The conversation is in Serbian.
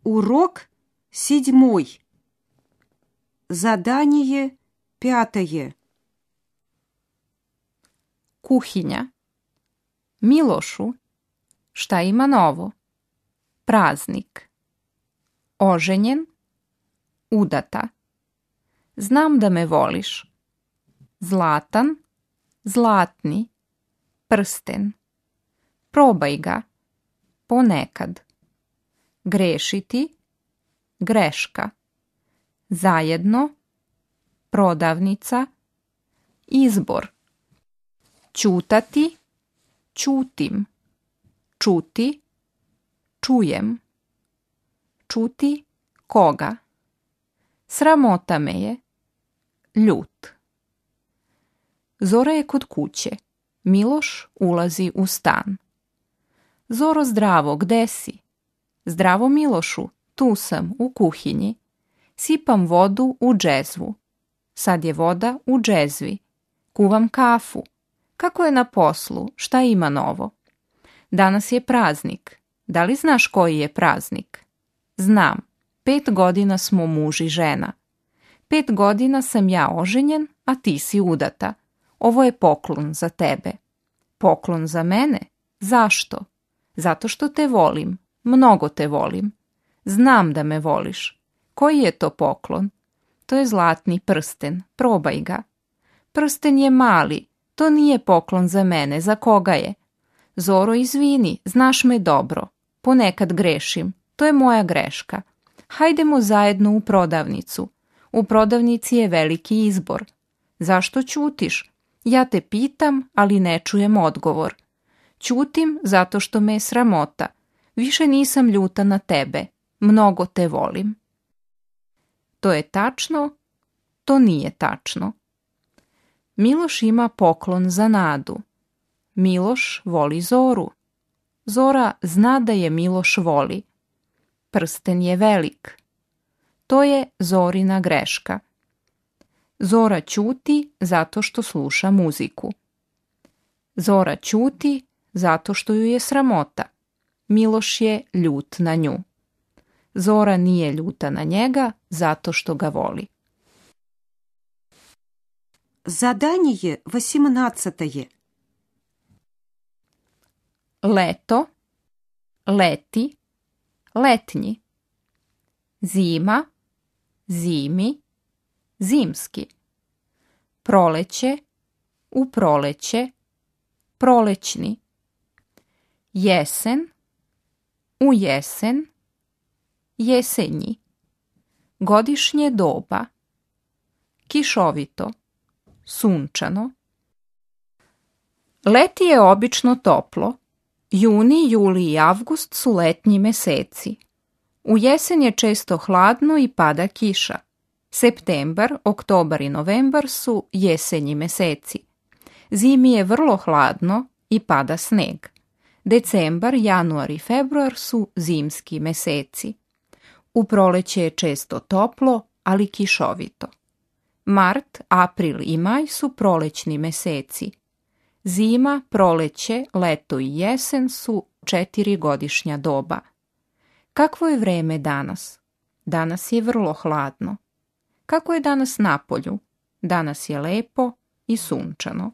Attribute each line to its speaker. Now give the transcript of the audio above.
Speaker 1: Урок 7. Задание 5.
Speaker 2: Kuhinja. Milošu, šta ima novo? Praznik. Oženjen, udata. Znam da me voliš. Zlatan, zlatni, prsten. Probaj ga, ponekad. Grešiti, greška. Zajedno, prodavnica, izbor. Ćutati, ćutim. Čuti, čujem. Čuti koga? Sramota me je. Ljut. Zora je kod kuće. Miloš ulazi u stan. Zoro, zdravo, gde si? Zdravo, Milošu, tu sam, u kuhinji. Sipam vodu u džezvu. Sad je voda u džezvi. Kuvam kafu. Kako je na poslu? Šta ima novo? Danas je praznik. Da li znaš koji je praznik? Znam. 5 godina smo muž i žena. 5 godina sam ja oženjen, a ti si udata. Ovo je poklon za tebe. Poklon za mene? Zašto? Zato što te volim. Mnogo te volim. Znam da me voliš. Koji je to poklon? To je zlatni prsten. Probaj ga. Prsten je mali. To nije poklon za mene. Za koga je? Zoro, izvini, znaš me dobro. Ponekad grešim. To je moja greška. Hajdemo zajedno u prodavnicu. U prodavnici je veliki izbor. Zašto ćutiš? Ja te pitam, ali ne čujem odgovor. Ćutim zato što me je sramota. Više nisam ljuta na tebe. Mnogo te volim. To je tačno, to nije tačno. Miloš ima poklon za Nadu. Miloš voli Zoru. Zora zna da je Miloš voli. Prsten je velik. To je Zorina greška. Zora ćuti zato što sluša muziku. Zora ćuti zato što ju je sramota. Miloš je ljut na nju. Zora nije ljuta na njega zato što ga voli.
Speaker 1: Задание 18.
Speaker 2: Leto, leti, letnji. Zima, zimi, zimski. Proleće, u proleće, prolećni. Jesen, u jesen, jesenji. Godišnje doba. Kišovito, sunčano. Leti je obično toplo. Juni, juli i avgust su letnji meseci. U jesen je često hladno i pada kiša. Septembar, oktobar i novembar su jesenji meseci. Zimi je vrlo hladno i pada sneg. Decembar, januar i februar su zimski meseci. U proleće je često toplo, ali kišovito. Mart, april i maj su prolećni meseci. Zima, proleće, leto i jesen su 4 godišnja doba. Kakvo je vreme danas? Danas je vrlo hladno. Kako je danas napolju? Danas je lepo i sunčano.